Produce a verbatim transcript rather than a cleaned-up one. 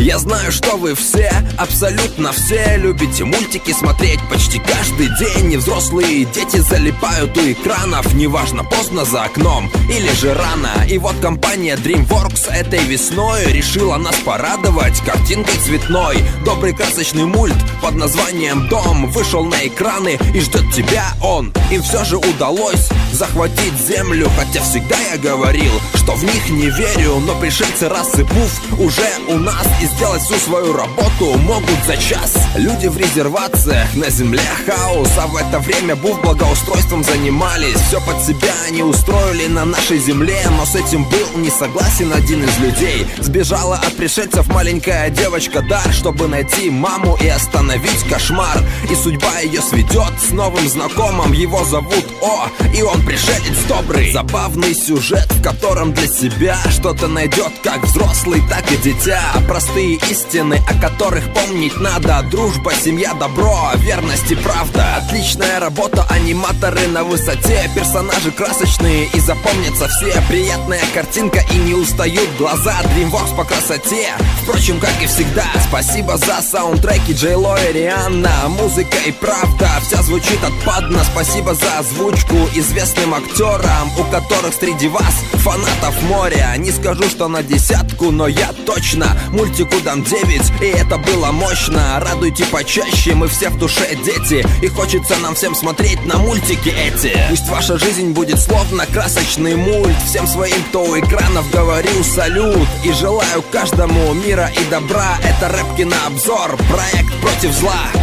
Я знаю, что вы все, абсолютно все любите мультики смотреть почти каждый день. И взрослые, и дети залипают у экранов, неважно, поздно за окном или же рано. И вот компания DreamWorks этой весной решила нас порадовать картинкой цветной. Добрый красочный мульт под названием «Дом» вышел на экраны и ждет тебя он. Им все же удалось захватить землю, хотя всегда я говорил, что в них не верю. Но пришельцы расы Пуф уже у нас, и сделать всю свою работу могут за час. Люди в резервациях, на земле хаос, а в это время Буф благоустройством занимались. Все под себя они устроили на нашей земле, но с этим был не согласен один из людей. Сбежала от пришельцев маленькая девочка Дар, чтобы найти маму и остановить кошмар. И судьба ее сведет с новым знакомым, его зовут О, и он пришелец добрый. Забавный сюжет, в котором для себя что-то найдет как взрослый, так и дитя. Простые истины, о которых помнить надо: дружба, семья, добро, верность и правда. Отличная работа, аниматоры на высоте, персонажи красочные и запомнятся все. Приятная картинка и не устают глаза, DreamWorks по красоте. Впрочем, как и всегда, спасибо за саундтреки Джей-Ло и Рианна. Музыка и правда вся звучит отпадно. Спасибо за озвучку известным актерам, у которых среди вас фанатов море. Не скажу, что на десятку, но я точно мультику дам девять, и это было мощно. Радуйте почаще, мы все в душе дети, и хочется нам всем смотреть на мультики эти. Пусть ваша жизнь будет словно красочный мульт. Всем своим, кто у экранов, говорю салют и желаю каждому мира и добра. Это Рэп Кинообзор, проект против зла.